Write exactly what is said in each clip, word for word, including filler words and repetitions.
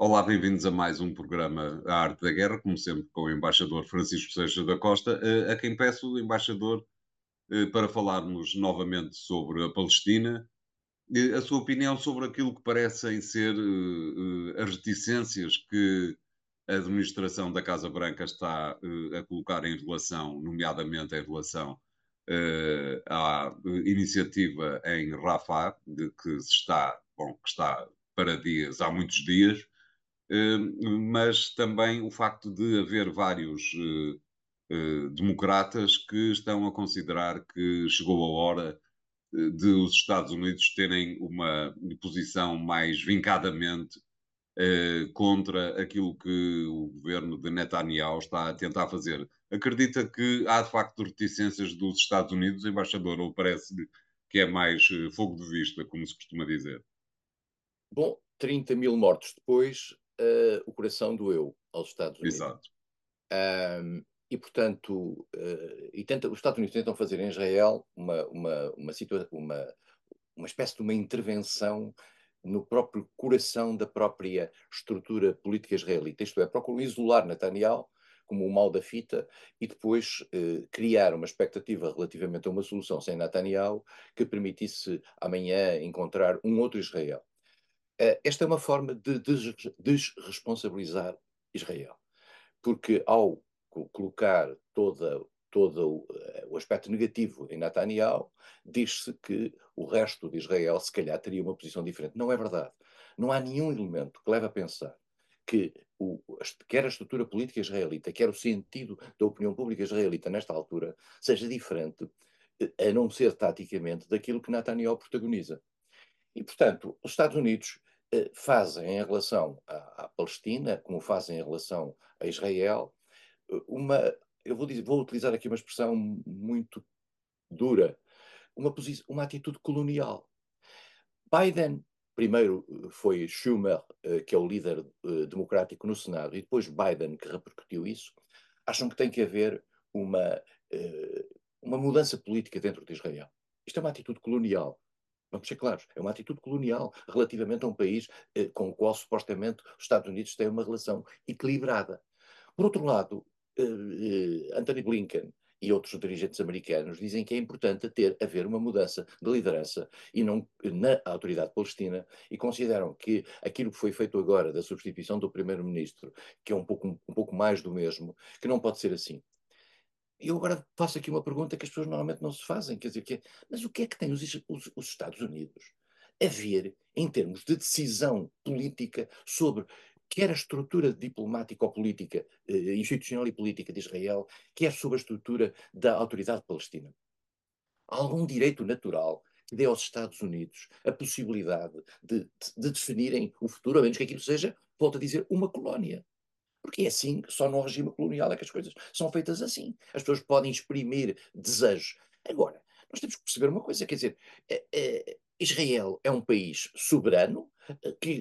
Olá, bem-vindos a mais um programa A Arte da Guerra, como sempre com o embaixador Francisco Seixas da Costa, eh, a quem peço, embaixador, eh, para falarmos novamente sobre a Palestina, eh, a sua opinião sobre aquilo que parecem ser eh, eh, as reticências que a administração da Casa Branca está eh, a colocar em relação, nomeadamente em relação eh, à eh, iniciativa em Rafah, de que se está, bom, que está para dias, há muitos dias, eh, mas também o facto de haver vários eh, eh, democratas que estão a considerar que chegou a hora eh, de os Estados Unidos terem uma posição mais vincadamente eh, contra aquilo que o governo de Netanyahu está a tentar fazer. Acredita que há de facto reticências dos Estados Unidos, embaixador, ou parece-lhe que é mais eh, fogo de vista, como se costuma dizer? Bom, trinta mil mortos depois, eh, o coração doeu aos Estados Unidos. Exato. Ahm, e, portanto, eh, e tenta, os Estados Unidos tentam fazer em Israel uma, uma, uma, situa uma, uma espécie de uma intervenção no próprio coração da própria estrutura política israelita. Isto é, procuram isolar Netanyahu como o mal da fita e depois eh, criar uma expectativa relativamente a uma solução sem Netanyahu que permitisse amanhã encontrar um outro Israel. Eh, esta é uma forma de des- desresponsabilizar Israel, porque ao co- colocar toda, todo o, eh, o aspecto negativo em Netanyahu, diz-se que o resto de Israel se calhar teria uma posição diferente. Não é verdade. Não há nenhum elemento que leve a pensar que o, quer a estrutura política israelita, quer o sentido da opinião pública israelita nesta altura, seja diferente, eh, a não ser taticamente, daquilo que Netanyahu protagoniza. E, portanto, os Estados Unidos eh, fazem em relação à, à Palestina, como fazem em relação a Israel, eh, uma, eu vou, dizer, vou utilizar aqui uma expressão muito dura, uma, uma atitude colonial. Biden, primeiro eh, foi Schumer, eh, que é o líder eh, democrático no Senado, e depois Biden, que repercutiu isso, acham que tem que haver uma, eh, uma mudança política dentro de Israel. Isto é uma atitude colonial. Vamos ser claros, é uma atitude colonial relativamente a um país eh, com o qual supostamente os Estados Unidos têm uma relação equilibrada. Por outro lado, eh, eh, Anthony Blinken e outros dirigentes americanos dizem que é importante ter, haver uma mudança de liderança e não na autoridade palestina e consideram que aquilo que foi feito agora da substituição do primeiro-ministro, que é um pouco, um pouco mais do mesmo, que não pode ser assim. E eu agora faço aqui uma pergunta que as pessoas normalmente não se fazem, quer dizer, que é, mas o que é que tem os, os, os Estados Unidos a ver em termos de decisão política sobre quer a estrutura diplomática ou política, eh, institucional e política de Israel, quer sobre a estrutura da autoridade palestina? Há algum direito natural que dê aos Estados Unidos a possibilidade de, de, de definirem o futuro, a menos que aquilo seja, volto a dizer, uma colónia? Porque é assim, só no regime colonial é que as coisas são feitas assim. As pessoas podem exprimir desejos. Agora, nós temos que perceber uma coisa, quer dizer, é, é, Israel é um país soberano eh, que,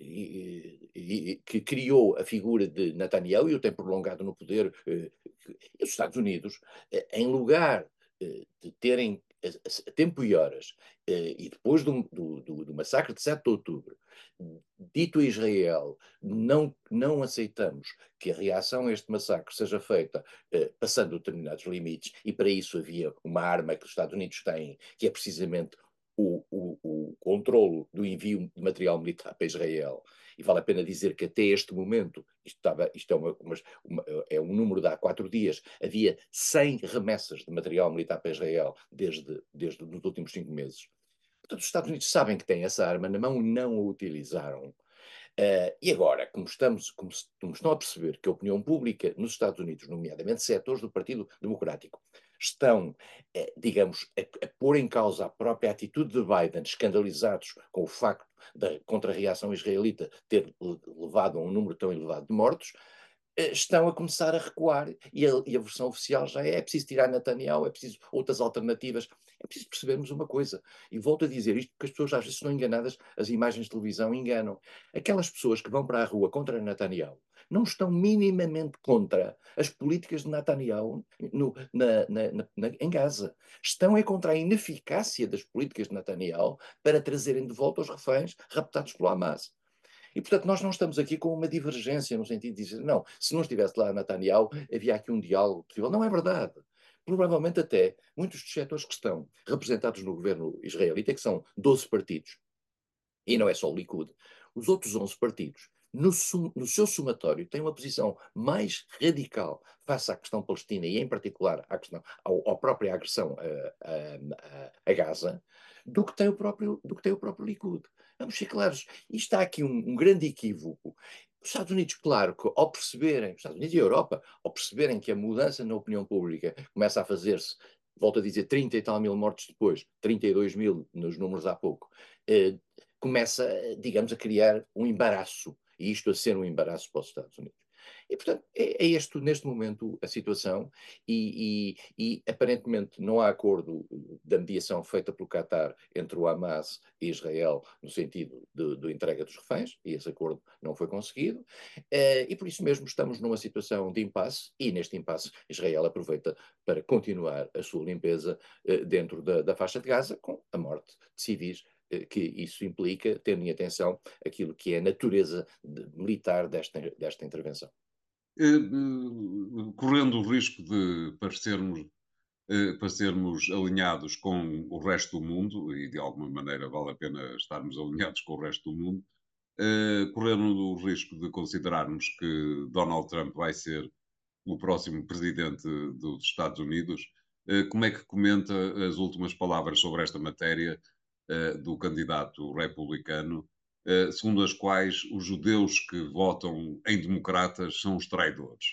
que, que, criou a figura de Netanyahu e o tem prolongado no poder. Eh, e os Estados Unidos, eh, em lugar eh, de terem a tempo e horas, eh, e depois do, do, do, do massacre de sete de outubro, dito a Israel, não, não aceitamos que a reação a este massacre seja feita eh, passando determinados limites, e para isso havia uma arma que os Estados Unidos têm, que é precisamente o, o, o controlo do envio de material militar para Israel. E vale a pena dizer que até este momento, isto, estava, isto é, uma, uma, uma, é um número de há quatro dias, havia cem remessas de material militar para Israel desde, desde os últimos cinco meses. Portanto, os Estados Unidos sabem que têm essa arma na mão e não a utilizaram. Uh, e agora, como, estamos, como, como estão a perceber que a opinião pública nos Estados Unidos, nomeadamente setores do Partido Democrático, estão, uh, digamos, a, a pôr em causa a própria atitude de Biden, escandalizados com o facto da contra-reação israelita ter levado a um número tão elevado de mortos, eh, estão a começar a recuar e a, e a versão oficial já é, é preciso tirar Netanyahu, é preciso outras alternativas. É preciso percebermos uma coisa, e volto a dizer isto porque as pessoas às vezes estão enganadas, as imagens de televisão enganam. Aquelas pessoas que vão para a rua contra Netanyahu não estão minimamente contra as políticas de Netanyahu no, na, na, na, em Gaza. Estão é contra a ineficácia das políticas de Netanyahu para trazerem de volta os reféns raptados pelo Hamas. E, portanto, nós não estamos aqui com uma divergência no sentido de dizer, não, se não estivesse lá Netanyahu, havia aqui um diálogo possível. Não é verdade. Provavelmente até muitos dos setores que estão representados no governo israelita, que são doze partidos, e não é só o Likud, os outros onze partidos, no, sum, no seu somatório, têm uma posição mais radical face à questão palestina e, em particular, à, questão, ao, à própria agressão a, a, a, Gaza, do que tem o próprio, do que tem o próprio Likud. Vamos ser claros, e está aqui um, um grande equívoco. Os Estados Unidos, claro, que ao perceberem, os Estados Unidos e a Europa, ao perceberem que a mudança na opinião pública começa a fazer-se, volto a dizer, trinta e tal mil mortes depois, trinta e dois mil nos números há pouco, eh, começa, digamos, a criar um embaraço, e isto a ser um embaraço para os Estados Unidos. E, portanto, é, é este, neste momento, a situação, e, e, e aparentemente não há acordo da mediação feita pelo Qatar entre o Hamas e Israel no sentido de, de entrega dos reféns, e esse acordo não foi conseguido, eh, e por isso mesmo estamos numa situação de impasse, e neste impasse Israel aproveita para continuar a sua limpeza eh, dentro da, da faixa de Gaza, com a morte de civis que isso implica, tendo em atenção aquilo que é a natureza de, militar desta, desta intervenção. Correndo o risco de parecermos, parecermos alinhados com o resto do mundo, e de alguma maneira vale a pena estarmos alinhados com o resto do mundo, correndo o risco de considerarmos que Donald Trump vai ser o próximo presidente dos Estados Unidos, como é que comenta as últimas palavras sobre esta matéria do candidato republicano, segundo as quais os judeus que votam em democratas são os traidores?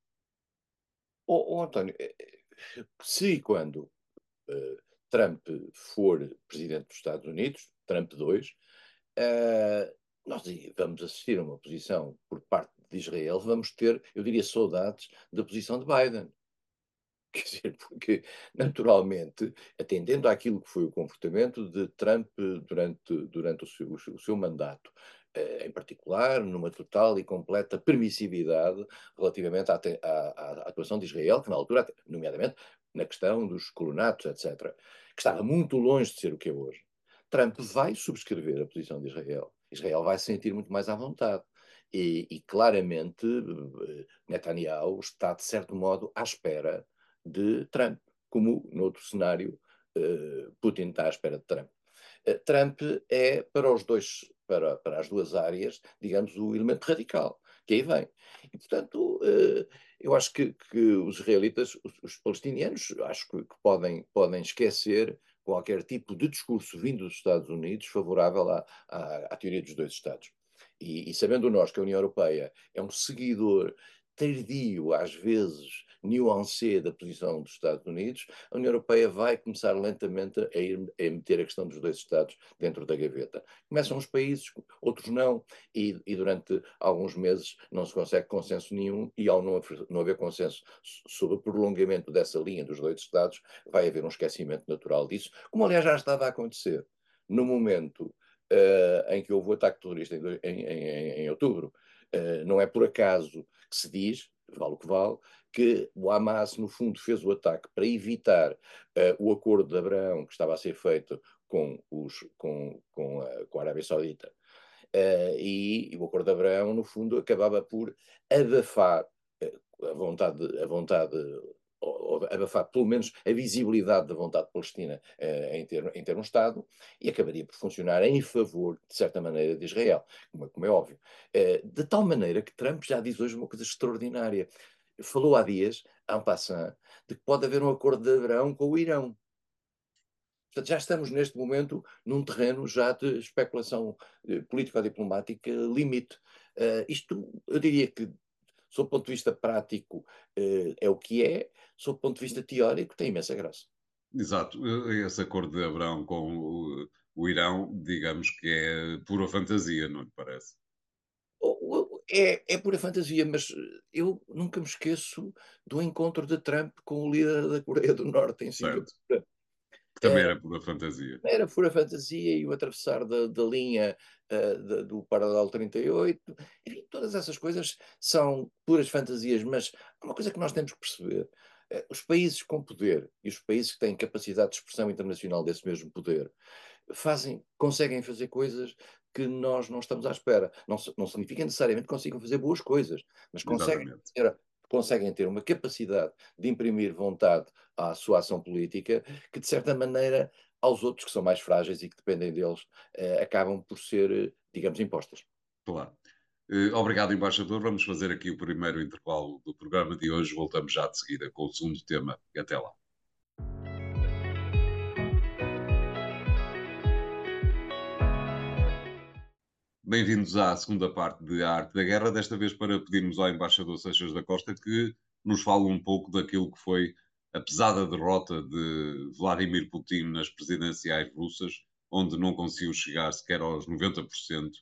Oh, oh, António, se e quando uh, Trump for presidente dos Estados Unidos, Trump dois, uh, nós vamos assistir a uma posição por parte de Israel, vamos ter, eu diria, saudades da posição de Biden. Quer dizer, porque, naturalmente, atendendo àquilo que foi o comportamento de Trump durante, durante o, seu, o seu mandato, eh, em particular, numa total e completa permissividade relativamente à, à, à atuação de Israel, que na altura, nomeadamente na questão dos colonatos, etcétera, que estava muito longe de ser o que é hoje. Trump vai subscrever a posição de Israel. Israel vai se sentir muito mais à vontade. E, e claramente, Netanyahu está, de certo modo, à espera de Trump, como no outro cenário uh, Putin está à espera de Trump. Uh, Trump é para os dois, para, para as duas áreas, digamos, o elemento radical que aí vem. E, portanto, uh, eu acho que, que os israelitas, os, os palestinianos, acho que, que podem, podem esquecer qualquer tipo de discurso vindo dos Estados Unidos favorável à, à, à teoria dos dois Estados. E, e sabendo nós que a União Europeia é um seguidor tardio, às vezes nuancé da posição dos Estados Unidos, a União Europeia vai começar lentamente a, ir, a meter a questão dos dois Estados dentro da gaveta. Começam os países, outros não, e, e durante alguns meses não se consegue consenso nenhum, e ao não, não haver consenso sobre o prolongamento dessa linha dos dois Estados, vai haver um esquecimento natural disso, como aliás já estava a acontecer no momento Uh, em que houve o ataque terrorista em, em, em, em outubro. Uh, não é por acaso que se diz, vale o que vale, que o Hamas, no fundo, fez o ataque para evitar uh, o acordo de Abraão que estava a ser feito com, os, com, com, a, com a Arábia Saudita. Uh, e, e o acordo de Abraão, no fundo, acabava por abafar uh, a vontade, a vontade ou abafar pelo menos a visibilidade da vontade palestina eh, em, ter, em ter um Estado, e acabaria por funcionar em favor, de certa maneira, de Israel, como, como é óbvio. Eh, de tal maneira que Trump já diz hoje uma coisa extraordinária. Falou há dias, en passant, de que pode haver um acordo de Abraão com o Irão. Portanto, já estamos neste momento num terreno já de especulação eh, político-diplomática limite. Uh, isto, eu diria que sob o ponto de vista prático, eh, é o que é, sob o ponto de vista teórico, tem imensa graça. Exato. Esse acordo de Abrão com o, o Irão, digamos que é pura fantasia, não lhe parece? É, é pura fantasia, mas eu nunca me esqueço do encontro de Trump com o líder da Coreia do Norte em Certo. Singapura. Que também era pura fantasia. Era pura fantasia e o atravessar da, da linha uh, de, do Paralelo trinta e oito. Enfim, todas essas coisas são puras fantasias, mas há uma coisa que nós temos que perceber. Uh, os países com poder e os países que têm capacidade de expressão internacional desse mesmo poder fazem, conseguem fazer coisas que nós não estamos à espera. Não, não significa necessariamente que consigam fazer boas coisas, mas conseguem Exatamente. ter, conseguem ter uma capacidade de imprimir vontade à sua ação política que, de certa maneira, aos outros que são mais frágeis e que dependem deles, eh, acabam por ser, eh, digamos, impostas. Claro. Eh, Obrigado, embaixador. Vamos fazer aqui o primeiro intervalo do programa de hoje. Voltamos já de seguida com o segundo tema. Até lá. Bem-vindos à segunda parte de A Arte da Guerra, desta vez para pedirmos ao embaixador Seixas da Costa que nos fale um pouco daquilo que foi a pesada derrota de Vladimir Putin nas presidenciais russas, onde não conseguiu chegar sequer aos noventa por cento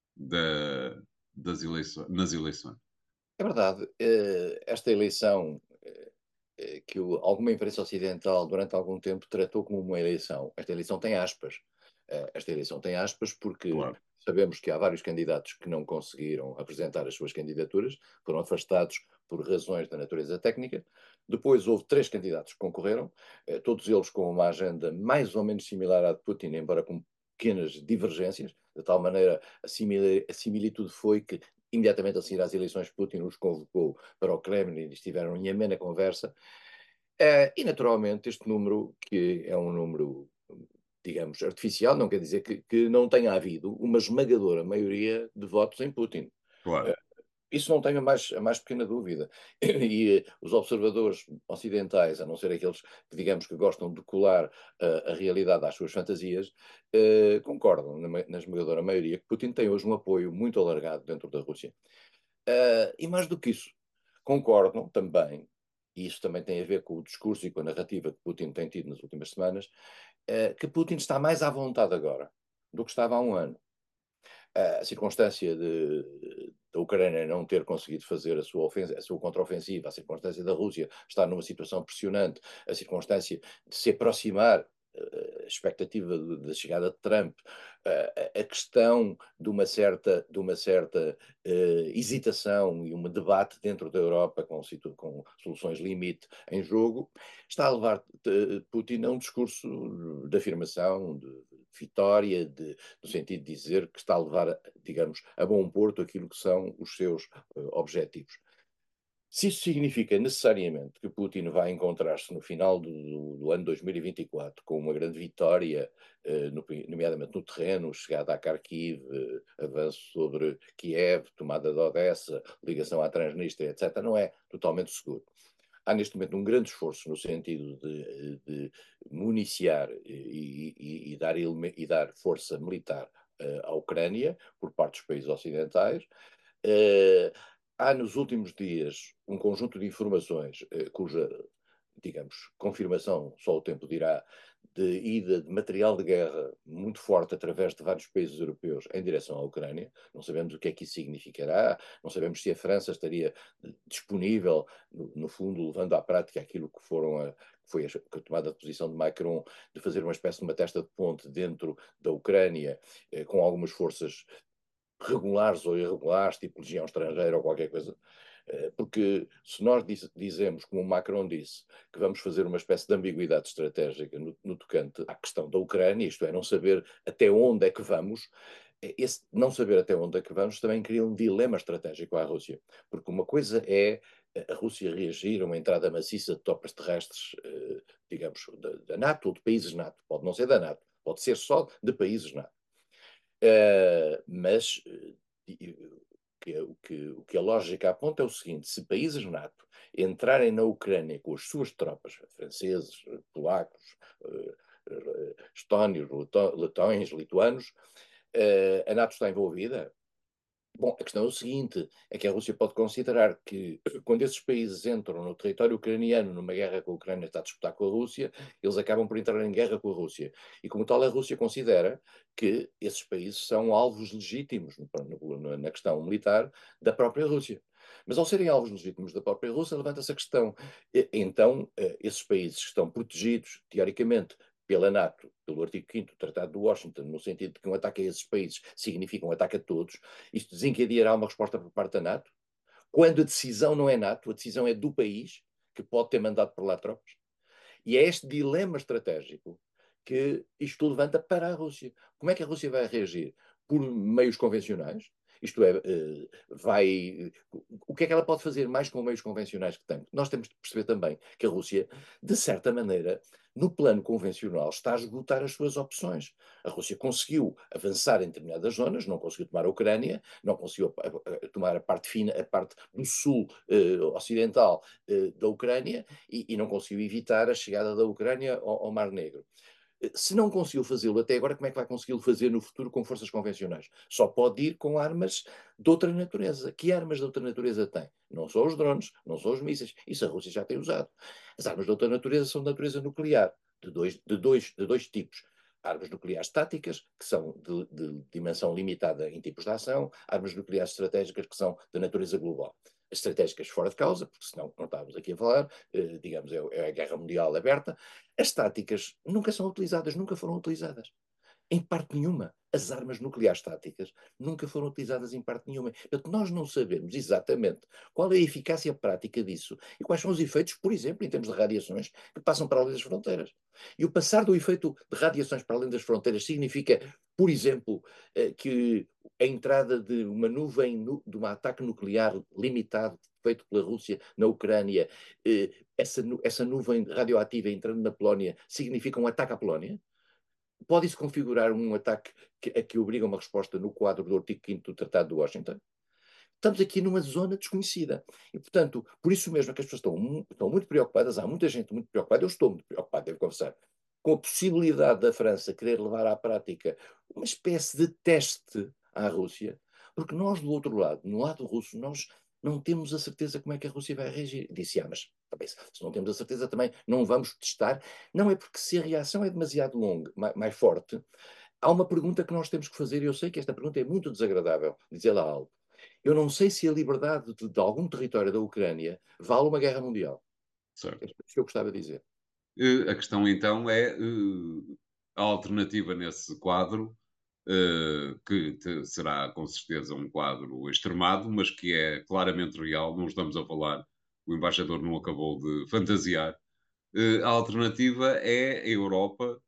da, das eleições, nas eleições. É verdade, eh, esta eleição, eh, eh, que o- alguma imprensa ocidental durante algum tempo tratou como uma eleição, esta eleição tem aspas. Eh, esta eleição tem aspas porque Claro, sabemos que há vários candidatos que não conseguiram apresentar as suas candidaturas, foram afastados por razões da natureza técnica. Depois houve três candidatos que concorreram, eh, todos eles com uma agenda mais ou menos similar à de Putin, embora com pequenas divergências, de tal maneira a, simili- a similitude foi que imediatamente a seguir às eleições, Putin os convocou para o Kremlin e estiveram em amena conversa. Uh, e, naturalmente, este número, que é um número, digamos, artificial, não quer dizer que, que não tenha havido uma esmagadora maioria de votos em Putin. Uh, claro, isso não tenho a mais, a mais pequena dúvida. E uh, os observadores ocidentais, a não ser aqueles que, digamos, que gostam de colar uh, a realidade às suas fantasias, uh, concordam, na, na esmagadora maioria, que Putin tem hoje um apoio muito alargado dentro da Rússia. Uh, e mais do que isso, concordam também, e isso também tem a ver com o discurso e com a narrativa que Putin tem tido nas últimas semanas, uh, que Putin está mais à vontade agora do que estava há um ano. A circunstância de, da Ucrânia não ter conseguido fazer a sua, ofensa, a sua contraofensiva, a circunstância da Rússia estar numa situação pressionante, a circunstância de se aproximar, a expectativa da chegada de Trump, a, a questão de uma certa, de uma certa uh, hesitação e um debate dentro da Europa com, com soluções limite em jogo, está a levar uh, Putin a um discurso de afirmação, de vitória, de, no sentido de dizer que está a levar, digamos, a bom porto aquilo que são os seus uh, objetivos. Se isso significa necessariamente que Putin vai encontrar-se no final do, do ano dois mil e vinte e quatro com uma grande vitória, eh, no, nomeadamente no terreno, chegada a Kharkiv, eh, avanço sobre Kiev, tomada de Odessa, ligação à Transnistria, etcétera, não é totalmente seguro. Há neste momento um grande esforço no sentido de, de municiar e, e, e, dar, e dar força militar uh, à Ucrânia por parte dos países ocidentais. Uh, há nos últimos dias um conjunto de informações uh, cuja, digamos, confirmação só o tempo dirá, de ida de material de guerra muito forte através de vários países europeus em direção à Ucrânia. Não sabemos o que é que isso significará, não sabemos se a França estaria disponível, no, no fundo, levando à prática aquilo que foram a, foi a tomada de posição de Macron, de fazer uma espécie de uma testa de ponte dentro da Ucrânia, eh, com algumas forças regulares ou irregulares, tipo legião estrangeira ou qualquer coisa. Porque se nós diz, dizemos, como o Macron disse, que vamos fazer uma espécie de ambiguidade estratégica no, no tocante à questão da Ucrânia, isto é, não saber até onde é que vamos, esse não saber até onde é que vamos também cria um dilema estratégico à Rússia. Porque uma coisa é a Rússia reagir a uma entrada maciça de tropas terrestres, digamos, da, da NATO ou de países NATO. Pode não ser da NATO, pode ser só de países NATO. Uh, mas uh, que, o, que, o que a lógica aponta é o seguinte: se países NATO entrarem na Ucrânia com as suas tropas, franceses, polacos, uh, uh, estónios, letões, lituanos, uh, a NATO está envolvida. Bom, a questão é o seguinte, é que a Rússia pode considerar que quando esses países entram no território ucraniano numa guerra que a Ucrânia está a disputar com a Rússia, eles acabam por entrar em guerra com a Rússia. E como tal, a Rússia considera que esses países são alvos legítimos na questão militar da própria Rússia. Mas ao serem alvos legítimos da própria Rússia, levanta-se a questão. Então, esses países que estão protegidos, teoricamente, pela NATO, pelo artigo quinto do Tratado de Washington, no sentido de que um ataque a esses países significa um ataque a todos, isto desencadeará uma resposta por parte da NATO? Quando a decisão não é NATO, a decisão é do país, que pode ter mandado por lá tropas? E é este dilema estratégico que isto levanta para a Rússia. Como é que a Rússia vai reagir? por meios convencionais, isto é, vai. O que é que ela pode fazer mais com meios convencionais que tem? Nós temos de perceber também que a Rússia, de certa maneira, no plano convencional, está a esgotar as suas opções. A Rússia conseguiu avançar em determinadas zonas, não conseguiu tomar a Ucrânia, não conseguiu tomar a parte fina, a parte do sul eh, ocidental eh, da Ucrânia e, e, não conseguiu evitar a chegada da Ucrânia ao, ao Mar Negro. Se não conseguiu fazê-lo até agora, como é que vai conseguir fazê-lo no futuro com forças convencionais? Só pode ir com armas de outra natureza. Que armas de outra natureza tem? Não são os drones, não são os mísseis. Isso a Rússia já tem usado. As armas de outra natureza são de natureza nuclear, de dois, de dois, de dois tipos. Armas nucleares táticas, que são de, de dimensão limitada em tipos de ação, armas nucleares estratégicas, que são de natureza global. As estratégicas fora de causa, porque senão não estávamos aqui a falar, eh, digamos, é, é a guerra mundial aberta. As táticas nunca são utilizadas, nunca foram utilizadas. Em parte nenhuma. As armas nucleares táticas nunca foram utilizadas em parte nenhuma. Portanto, nós não sabemos exatamente qual é a eficácia prática disso e quais são os efeitos, por exemplo, em termos de radiações, que passam para além das fronteiras. E o passar do efeito de radiações para além das fronteiras significa, por exemplo, que a entrada de uma nuvem, de um ataque nuclear limitado feito pela Rússia na Ucrânia, essa, essa nuvem radioativa entrando na Polónia significa um ataque à Polónia? Pode-se configurar um ataque que, a que obriga uma resposta no quadro do artigo quinto do Tratado de Washington? Estamos aqui numa zona desconhecida. E, portanto, por isso mesmo é que as pessoas estão, estão muito preocupadas, há muita gente muito preocupada, eu estou muito preocupado, devo confessar, com a possibilidade da França querer levar à prática uma espécie de teste à Rússia, porque nós, do outro lado, no lado russo, nós não temos a certeza como é que a Rússia vai reagir. Disse, ah, mas também, se não temos a certeza também não vamos testar. Não é porque se a reação é demasiado longa, mais, mais forte, há uma pergunta que nós temos que fazer, e eu sei que esta pergunta é muito desagradável, dizer-la algo. Eu não sei se a liberdade de, de algum território da Ucrânia vale uma guerra mundial. Certo. É isso que eu gostava de dizer. A questão então é a alternativa nesse quadro, que será com certeza um quadro extremado, mas que é claramente real, não estamos a falar, o embaixador não acabou de fantasiar. A alternativa é a Europa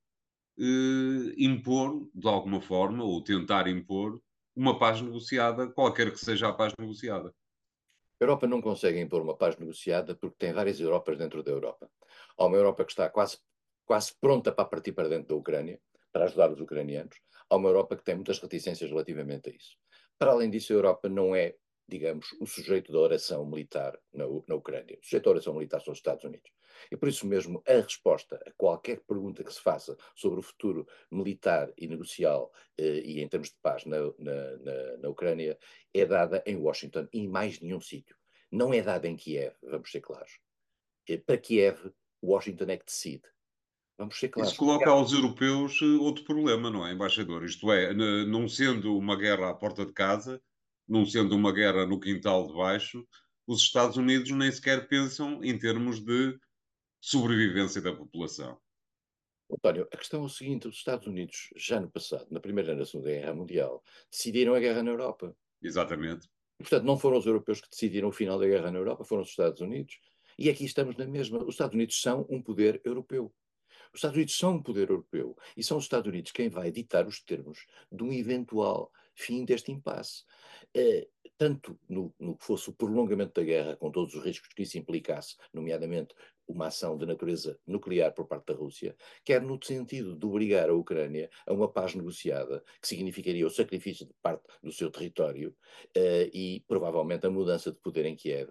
impor, de alguma forma, ou tentar impor, uma paz negociada, qualquer que seja a paz negociada. A Europa não consegue impor uma paz negociada porque tem várias Europas dentro da Europa. Há uma Europa que está quase, quase pronta para partir para dentro da Ucrânia, para ajudar os ucranianos. Há uma Europa que tem muitas reticências relativamente a isso. Para além disso, a Europa não é, digamos, o sujeito da oração militar na, na Ucrânia. O sujeito da oração militar são os Estados Unidos. E por isso mesmo, a resposta a qualquer pergunta que se faça sobre o futuro militar e negocial eh, e em termos de paz na, na, na, na Ucrânia é dada em Washington e em mais nenhum sítio. Não é dada em Kiev, vamos ser claros. Para Kiev, Washington é que decide. Vamos ser Isso claros. coloca aos europeus outro problema, não é, embaixador? Isto é, não sendo uma guerra à porta de casa, não sendo uma guerra no quintal de baixo, os Estados Unidos nem sequer pensam em termos de sobrevivência da população. António, a questão é o seguinte: os Estados Unidos, já no passado, na Primeira e na Segunda Guerra Mundial, decidiram a guerra na Europa. Exatamente. E, portanto, não foram os europeus que decidiram o final da guerra na Europa, foram os Estados Unidos. E aqui estamos na mesma. Os Estados Unidos são um poder europeu. Os Estados Unidos são um poder europeu e são os Estados Unidos quem vai ditar os termos de um eventual fim deste impasse. Eh, tanto no, no que fosse o prolongamento da guerra, com todos os riscos que isso implicasse, nomeadamente uma ação de natureza nuclear por parte da Rússia, quer no sentido de obrigar a Ucrânia a uma paz negociada, que significaria o sacrifício de parte do seu território eh, e provavelmente a mudança de poder em Kiev.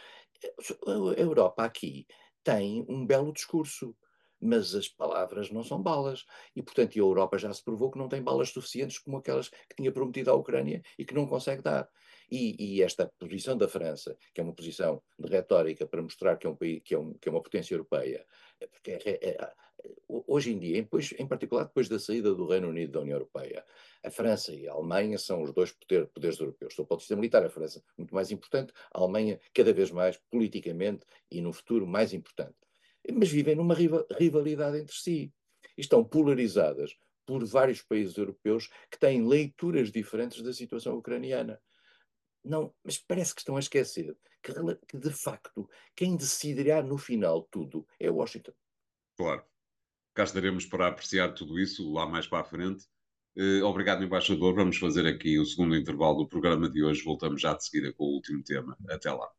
A Europa aqui tem um belo discurso, mas as palavras não são balas. E, portanto, a Europa já se provou que não tem balas suficientes como aquelas que tinha prometido à Ucrânia e que não consegue dar. E, e esta posição da França, que é uma posição de retórica para mostrar que é, um país, que é, um, que é uma potência europeia, porque é, é, é, hoje em dia, depois, em particular depois da saída do Reino Unido da União Europeia, a França e a Alemanha são os dois poder, poderes europeus. Estou para o sistema militar, a França muito mais importante, a Alemanha cada vez mais politicamente e no futuro mais importante. Mas vivem numa rivalidade entre si. E estão polarizadas por vários países europeus que têm leituras diferentes da situação ucraniana. Não, mas parece que estão a esquecer que, que de facto, quem decidirá no final tudo é Washington. Claro. Cá estaremos para apreciar tudo isso lá mais para a frente. Eh, Obrigado, embaixador. Vamos fazer aqui o segundo intervalo do programa de hoje. Voltamos já de seguida com o último tema. Até lá.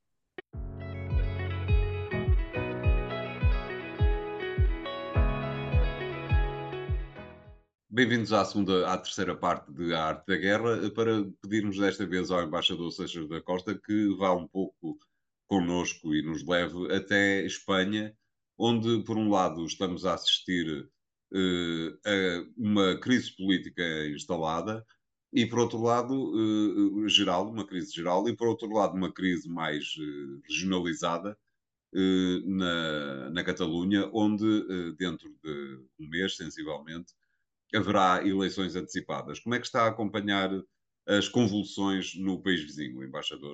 Bem-vindos à segunda, à terceira parte de A Arte da Guerra, para pedirmos desta vez ao embaixador Seixas da Costa que vá um pouco connosco e nos leve até Espanha, onde, por um lado, estamos a assistir eh, a uma crise política instalada e, por outro lado, eh, geral, uma crise geral, e, por outro lado, uma crise mais eh, regionalizada eh, na, na Catalunha, onde, eh, dentro de um mês, sensivelmente, haverá eleições antecipadas. Como é que está a acompanhar as convulsões no país vizinho, embaixador?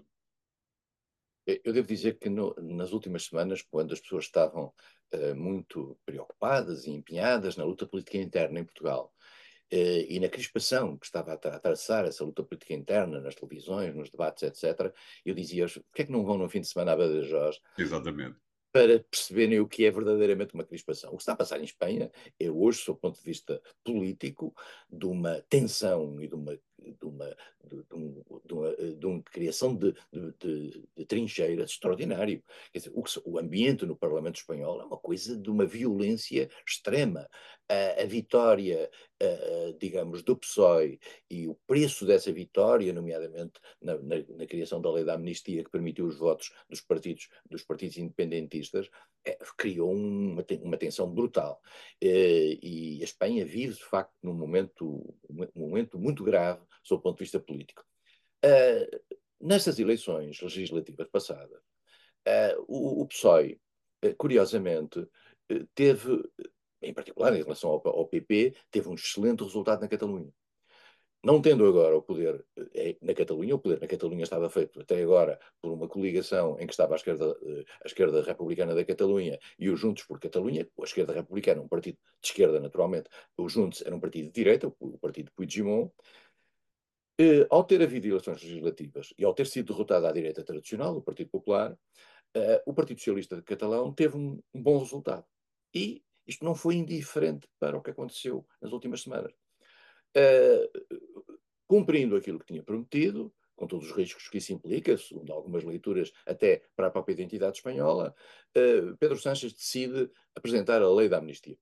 Eu devo dizer que no, nas últimas semanas, quando as pessoas estavam uh, muito preocupadas e empenhadas na luta política interna em Portugal, uh, e na crispação que estava a, a atravessar essa luta política interna, nas televisões, nos debates, etcétera, eu dizia-lhes, porquê é que não vão no fim de semana à Badajoz Exatamente. para perceberem o que é verdadeiramente uma crispação? O que está a passar em Espanha é hoje, sob o ponto de vista político, de uma tensão e de uma de uma, de, de um, de uma, de uma criação de, de, de, de trincheiras extraordinário. Quer dizer, o, o ambiente no Parlamento Espanhol é uma coisa de uma violência extrema. A, a vitória, a, digamos, do P S O E e o preço dessa vitória, nomeadamente na, na, na criação da lei da amnistia que permitiu os votos dos partidos, dos partidos independentistas, é, criou uma, uma tensão brutal. E a Espanha vive, de facto, num momento, um momento muito grave sob o ponto de vista político. Uh, nestas eleições legislativas passadas, uh, o, o P S O E, uh, curiosamente, uh, teve, em particular em relação ao, ao P P, teve um excelente resultado na Catalunha. Não tendo agora o poder na Catalunha, o poder na Catalunha estava feito até agora por uma coligação em que estava a esquerda, a esquerda republicana da Catalunha e os Juntos por Catalunha. A esquerda republicana, um partido de esquerda, naturalmente, os Juntos era um partido de direita, o partido de Puigdemont. Eh, ao ter havido eleições legislativas e ao ter sido derrotada a direita tradicional, o Partido Popular, eh, o Partido Socialista de Catalão teve um, um bom resultado. E isto não foi indiferente para o que aconteceu nas últimas semanas. Uh, cumprindo aquilo que tinha prometido, com todos os riscos que isso implica, segundo algumas leituras até para a própria identidade espanhola, uh, Pedro Sánchez decide apresentar a lei da amnistia.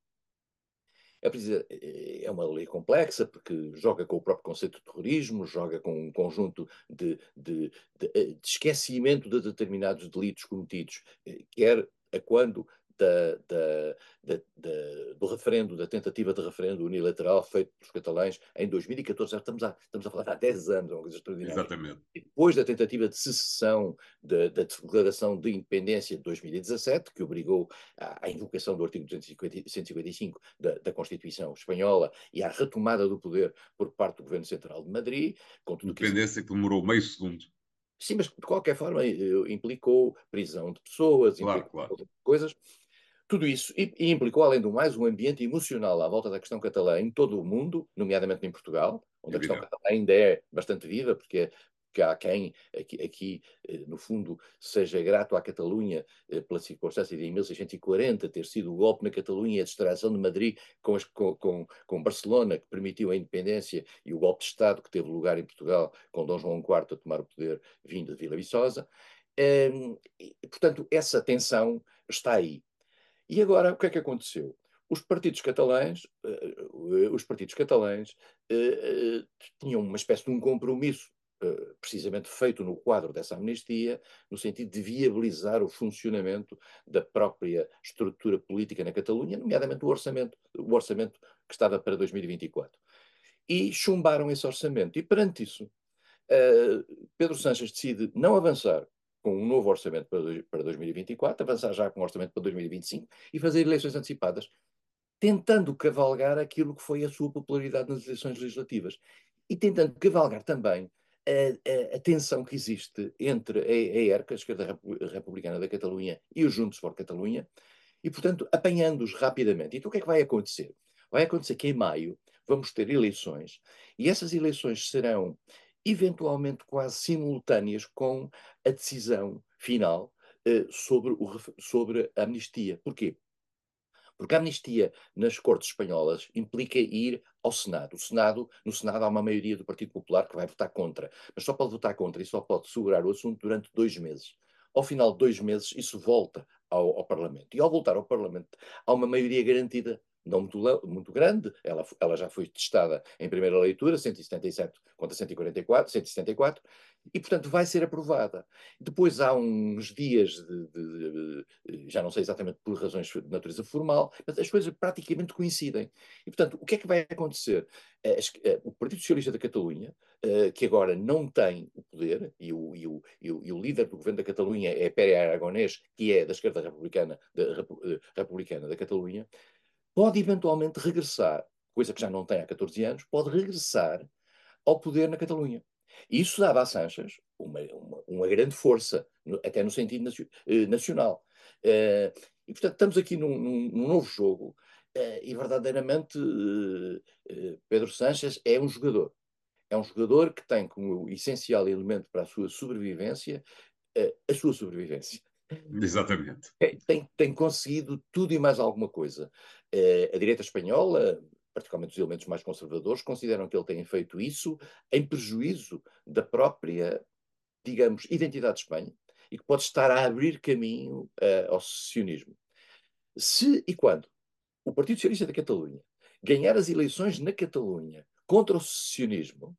É, é uma lei complexa porque joga com o próprio conceito de terrorismo, joga com um conjunto de, de, de, de esquecimento de determinados delitos cometidos, quer a quando da, da, da, da, do referendo, da tentativa de referendo unilateral feito pelos catalães em dois mil e catorze. Já estamos a, estamos a falar há dez anos, é uma coisa extraordinária. Exatamente. E depois da tentativa de secessão da, da declaração de independência de dois mil e dezassete, que obrigou à, à invocação do artigo duzentos e cinquenta e cinco da, da Constituição Espanhola e à retomada do poder por parte do Governo Central de Madrid, com tudo o que isso Independência que demorou meio segundo. Sim, mas de qualquer forma implicou prisão de pessoas, Claro, implicou claro. coisas, tudo isso, e, e implicou, além do mais, um ambiente emocional à volta da questão catalã em todo o mundo, nomeadamente em Portugal, onde a questão Evidente. catalã ainda é bastante viva, porque, porque há quem aqui, aqui, no fundo, seja grato à Catalunha pela circunstância de em mil seiscentos e quarenta ter sido o golpe na Catalunha e a distração de Madrid com, as, com, com, com Barcelona, que permitiu a independência, e o golpe de Estado que teve lugar em Portugal, com Dom João quarto a tomar o poder vindo de Vila Viçosa. Um, e, portanto, essa tensão está aí. E agora, o que é que aconteceu? Os partidos catalães, uh, os partidos catalães uh, uh, tinham uma espécie de um compromisso, uh, precisamente feito no quadro dessa amnistia, no sentido de viabilizar o funcionamento da própria estrutura política na Catalunha, nomeadamente o orçamento, o orçamento que estava para dois mil e vinte e quatro. E chumbaram esse orçamento. E perante isso, uh, Pedro Sánchez decide não avançar com um novo orçamento para, dois, para dois mil e vinte e quatro, avançar já com um orçamento para dois mil e vinte e cinco e fazer eleições antecipadas, tentando cavalgar aquilo que foi a sua popularidade nas eleições legislativas e tentando cavalgar também a, a, a tensão que existe entre a, a ERC, a Esquerda Republicana da Catalunha, e os Juntos por Catalunha, e, portanto, apanhando-os rapidamente. Então, o que é que vai acontecer? Vai acontecer que em maio vamos ter eleições, e essas eleições serão eventualmente quase simultâneas com a decisão final eh, sobre, o, sobre a amnistia. Porquê? Porque a amnistia nas Cortes espanholas implica ir ao Senado. O Senado, no Senado há uma maioria do Partido Popular que vai votar contra, mas só pode votar contra e só pode segurar o assunto durante dois meses. Ao final de dois meses, isso volta ao, ao Parlamento. E ao voltar ao Parlamento, há uma maioria garantida, não muito, muito grande, ela, ela já foi testada em primeira leitura, cento e setenta e sete contra cento e quarenta e quatro, cento e setenta e quatro, e, portanto, vai ser aprovada. Depois há uns dias de, de, de, já não sei exatamente por razões de natureza formal, mas as coisas praticamente coincidem. E, portanto, o que é que vai acontecer? O Partido Socialista da Catalunha, que agora não tem o poder, e o, e o, e o, e o líder do governo da Catalunha é Pere Aragonés, que é da esquerda republicana da, republicana da Catalunha, pode eventualmente regressar, coisa que já não tem há catorze anos, pode regressar ao poder na Catalunha. E isso dava a Sanches uma, uma, uma grande força, no, até no sentido nacional. Uh, e, portanto, estamos aqui num, num, num novo jogo, uh, e verdadeiramente uh, uh, Pedro Sanches é um jogador. É um jogador que tem como essencial elemento para a sua sobrevivência uh, a sua sobrevivência. Exatamente. Tem, tem conseguido tudo e mais alguma coisa. Uh, a direita espanhola, particularmente os elementos mais conservadores, consideram que ele tem feito isso em prejuízo da própria, digamos, identidade de Espanha e que pode estar a abrir caminho uh, ao secessionismo. Se e quando o Partido Socialista da Catalunha ganhar as eleições na Catalunha contra o secessionismo,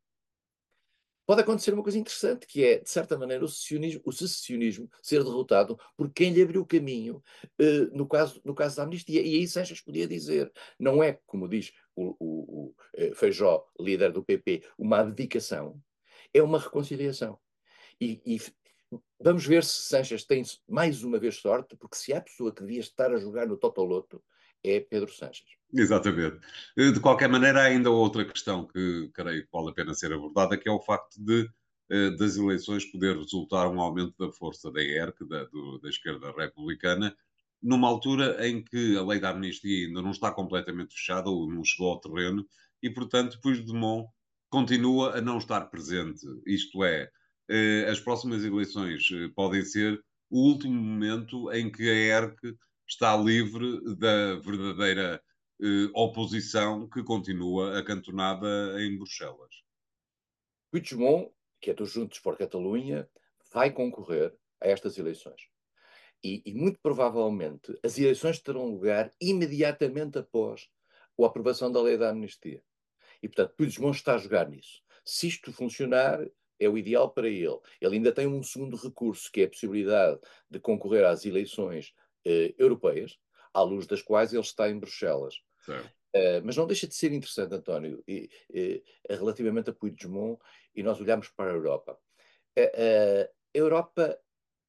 pode acontecer uma coisa interessante, que é, de certa maneira, o secessionismo, o secessionismo ser derrotado por quem lhe abriu o caminho uh, no, caso, no caso da amnistia. E aí Sanches podia dizer, não é, como diz o, o, o Feijó, líder do P P, uma abdicação, é uma reconciliação. E, e vamos ver se Sanches tem mais uma vez sorte, porque se há pessoa que devia estar a jogar no Totoloto, é Pedro Sanches. Exatamente. De qualquer maneira, há ainda outra questão que creio que vale a pena ser abordada, que é o facto de, das eleições poder resultar um aumento da força da E R C, da, do, da esquerda republicana, numa altura em que a lei da amnistia ainda não está completamente fechada ou não chegou ao terreno e, portanto, Puigdemont continua a não estar presente. Isto é, as próximas eleições podem ser o último momento em que a E R C está livre da verdadeira eh, oposição que continua acantonada em Bruxelas. Puigdemont, que é dos Juntos por Catalunha, vai concorrer a estas eleições. E, e muito provavelmente as eleições terão lugar imediatamente após a aprovação da lei da amnistia. E, portanto, Puigdemont está a jogar nisso. Se isto funcionar, é o ideal para ele. Ele ainda tem um segundo recurso, que é a possibilidade de concorrer às eleições eh, europeias, à luz das quais ele está em Bruxelas. Certo. Uh, mas não deixa de ser interessante, António, e, e, relativamente a Puigdemont, e nós olhamos para a Europa. Uh, uh, a Europa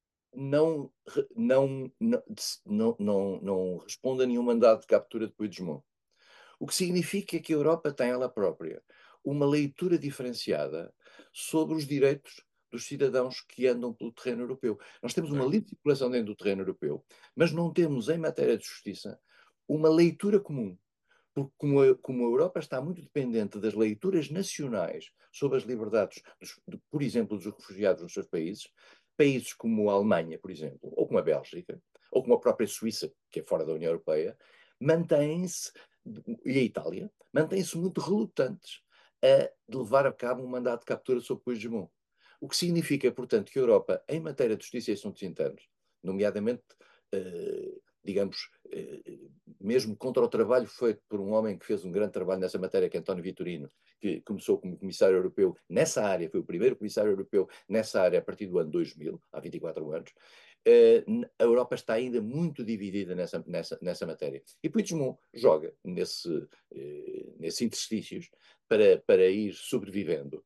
não, não, não, não, não, não responde a nenhum mandado de captura de Puigdemont. O que significa que a Europa tem ela própria uma leitura diferenciada sobre os direitos dos cidadãos que andam pelo terreno europeu. Nós temos uma livre circulação dentro do terreno europeu, mas não temos, em matéria de justiça, uma leitura comum. Porque como a, como a Europa está muito dependente das leituras nacionais sobre as liberdades, dos, de, por exemplo, dos refugiados nos seus países, países como a Alemanha, por exemplo, ou como a Bélgica, ou como a própria Suíça, que é fora da União Europeia, mantêm-se, e a Itália, mantêm-se muito relutantes a levar a cabo um mandato de captura sobre Puigdemont. O que significa, portanto, que a Europa, em matéria de justiça e assuntos internos, nomeadamente, eh, digamos, eh, mesmo contra o trabalho feito por um homem que fez um grande trabalho nessa matéria, que é António Vitorino, que começou como comissário europeu nessa área, foi o primeiro comissário europeu nessa área a partir do ano dois mil, há vinte e quatro anos, a Europa está ainda muito dividida nessa, nessa, nessa matéria. E Puigdemont joga nesse, nesses interstícios para, para ir sobrevivendo.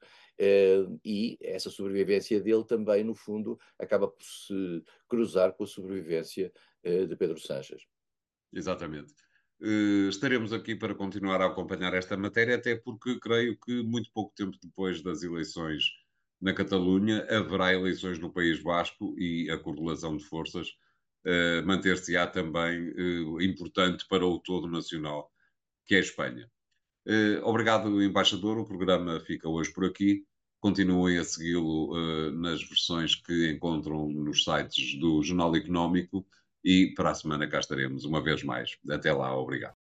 E essa sobrevivência dele também, no fundo, acaba por se cruzar com a sobrevivência de Pedro Sanches. Exatamente. Uh, estaremos aqui para continuar a acompanhar esta matéria, até porque creio que muito pouco tempo depois das eleições na Catalunha haverá eleições no País Basco e a correlação de forças uh, manter-se-á também uh, importante para o todo nacional, que é a Espanha. Uh, obrigado, embaixador. O programa fica hoje por aqui. Continuem a segui-lo uh, nas versões que encontram nos sites do Jornal Económico e para a semana cá estaremos uma vez mais. Até lá, obrigado.